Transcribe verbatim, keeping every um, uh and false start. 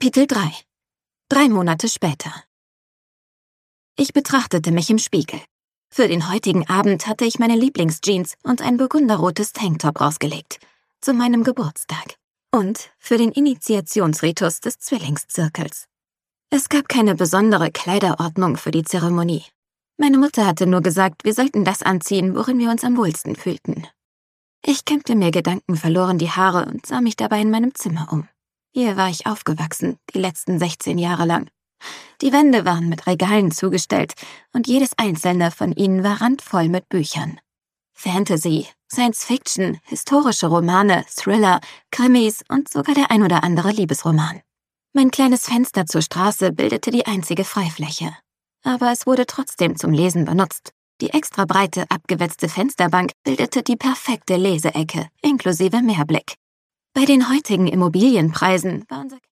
Kapitel drei. Drei Monate später. Ich betrachtete mich im Spiegel. Für den heutigen Abend hatte ich meine Lieblingsjeans und ein burgunderrotes Tanktop rausgelegt. Zu meinem Geburtstag. Und für den Initiationsritus des Zwillingszirkels. Es gab keine besondere Kleiderordnung für die Zeremonie. Meine Mutter hatte nur gesagt, wir sollten das anziehen, worin wir uns am wohlsten fühlten. Ich kämmte mir gedankenverloren die Haare und sah mich dabei in meinem Zimmer um. Hier war ich aufgewachsen, die letzten sechzehn Jahre lang. Die Wände waren mit Regalen zugestellt und jedes einzelne von ihnen war randvoll mit Büchern. Fantasy, Science Fiction, historische Romane, Thriller, Krimis und sogar der ein oder andere Liebesroman. Mein kleines Fenster zur Straße bildete die einzige Freifläche. Aber es wurde trotzdem zum Lesen benutzt. Die extra breite, abgewetzte Fensterbank bildete die perfekte Leseecke, inklusive Meerblick. Bei den heutigen Immobilienpreisen war unser